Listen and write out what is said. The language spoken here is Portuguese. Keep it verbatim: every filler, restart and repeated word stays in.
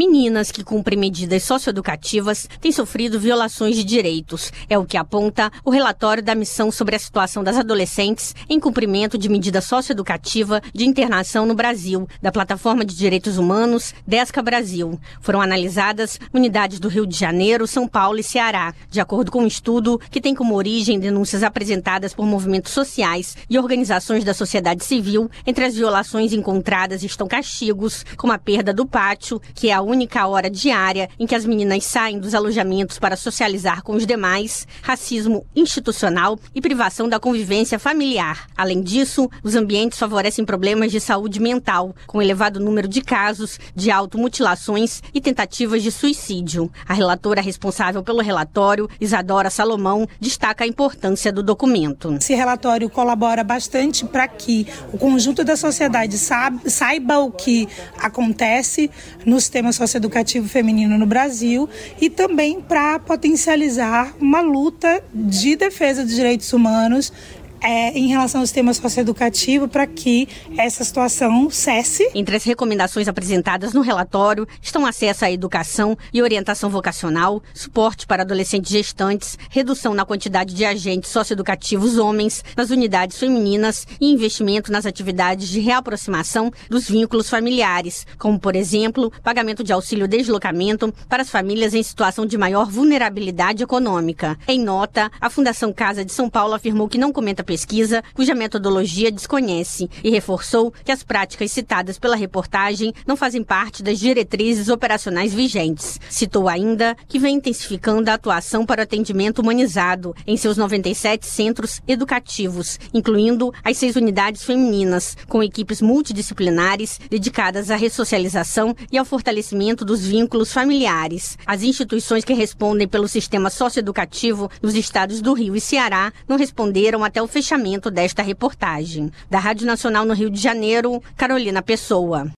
Meninas que cumprem medidas socioeducativas têm sofrido violações de direitos. É o que aponta o relatório da Missão sobre a Situação das Adolescentes em Cumprimento de Medida Socioeducativa de Internação no Brasil, da Plataforma de Direitos Humanos, Desca Brasil. Foram analisadas unidades do Rio de Janeiro, São Paulo e Ceará, de acordo com um estudo que tem como origem denúncias apresentadas por movimentos sociais e organizações da sociedade civil. Entre as violações encontradas estão castigos, como a perda do pátio, que é a única hora diária em que as meninas saem dos alojamentos para socializar com os demais, racismo institucional e privação da convivência familiar. Além disso, os ambientes favorecem problemas de saúde mental, com elevado número de casos de automutilações e tentativas de suicídio. A relatora responsável pelo relatório, Isadora Salomão, destaca a importância do documento. Esse relatório colabora bastante para que o conjunto da sociedade saiba, saiba o que acontece no sistema socioeducativo feminino no Brasil e também para potencializar uma luta de defesa dos direitos humanos É, em relação ao sistema socioeducativo para que essa situação cesse. Entre as recomendações apresentadas no relatório estão acesso à educação e orientação vocacional, suporte para adolescentes gestantes, redução na quantidade de agentes socioeducativos homens nas unidades femininas e investimento nas atividades de reaproximação dos vínculos familiares, como, por exemplo, pagamento de auxílio deslocamento para as famílias em situação de maior vulnerabilidade econômica. Em nota, a Fundação Casa de São Paulo afirmou que não comenta pesquisa cuja metodologia desconhece e reforçou que as práticas citadas pela reportagem não fazem parte das diretrizes operacionais vigentes. Citou ainda que vem intensificando a atuação para o atendimento humanizado em seus noventa e sete centros educativos, incluindo as seis unidades femininas, com equipes multidisciplinares dedicadas à ressocialização e ao fortalecimento dos vínculos familiares. As instituições que respondem pelo sistema socioeducativo nos estados do Rio e Ceará não responderam até o fechamento desta reportagem. Da Rádio Nacional no Rio de Janeiro, Carolina Pessoa.